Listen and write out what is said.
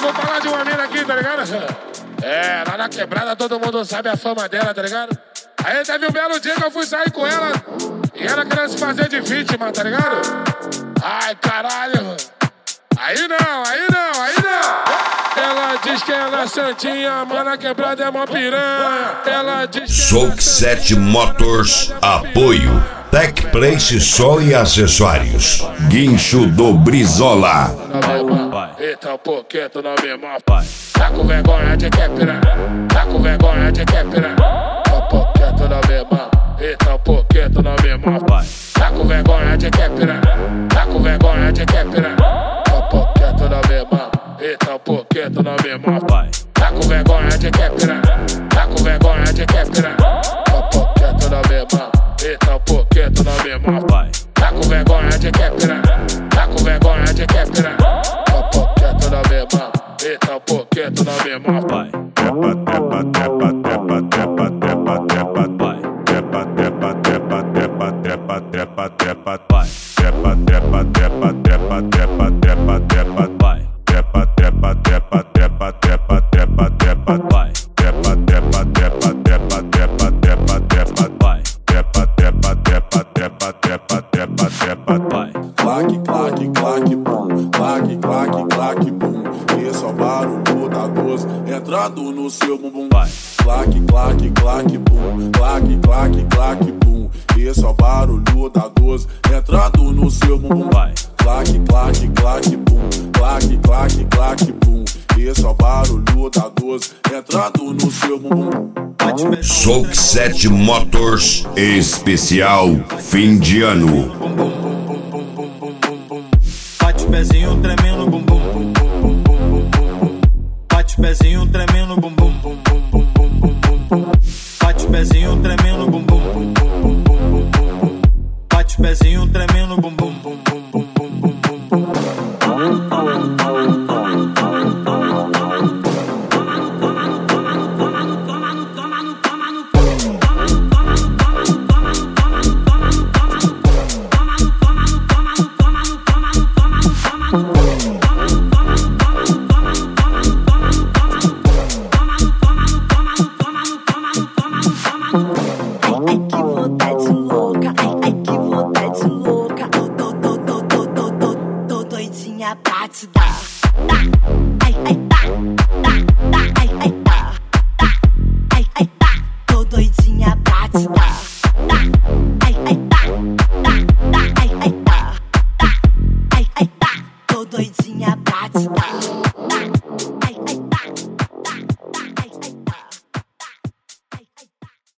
vou falar de uma mina aqui, tá ligado? É, lá na quebrada todo mundo sabe a fama dela, tá ligado? Aí teve um belo dia que eu fui sair com ela e ela querendo se fazer de vítima, tá ligado? Ai, caralho. Aí não. Ela diz que ela é santinha, mano, a quebrada é mó piranha. Ela diz que Souk 7 Motors, apoio Tech Place Sol e Acessórios, Guincho do Brizola. Eita, poqueto na mesma. Tá com vergonha de que é piranha. Tá com vergonha de que é piranha. Poqueto na mesma. Eita, poqueto na mesma. Tá com vergonha de que é piranha. Tá com vergonha de que é piranha. Poqueto na mesma. Eita, poqueto na mesma. Tá com vergonha de que é piranha. Tá com vergonha de que é piranha. Poqueto na mesma. Eita, poqueto na mesma. Tá com vergonha de que é piranha. Tá com vergonha de que é piranha. Poqueto na mesma. Eita, poqueto na mesma. Claque, claque, claque, bum. Claque, claque, claque, bum. Esse é o barulho da 12 entrando no seu bumbum. Claque, claque, claque, bum. Claque, claque, claque, bum. Esse é o barulho da 12 entrando no seu bumbum. Claque, claque, claque, bum. Claque, claque, claque, bum. Esse é o barulho da 12 entrando no seu bumbum. Souk 7 Motors, especial fim de ano. Bate pezinho tremendo, bum bum bum bum bum bum bum. Bate pezinho tremendo, bum bum bum bum bum bum bum. Bate pezinho tremendo, bum bum bum bum bum bum bum. Bate pezinho tremendo, bum bum bum bum bum bum bum bum. Pra te dar.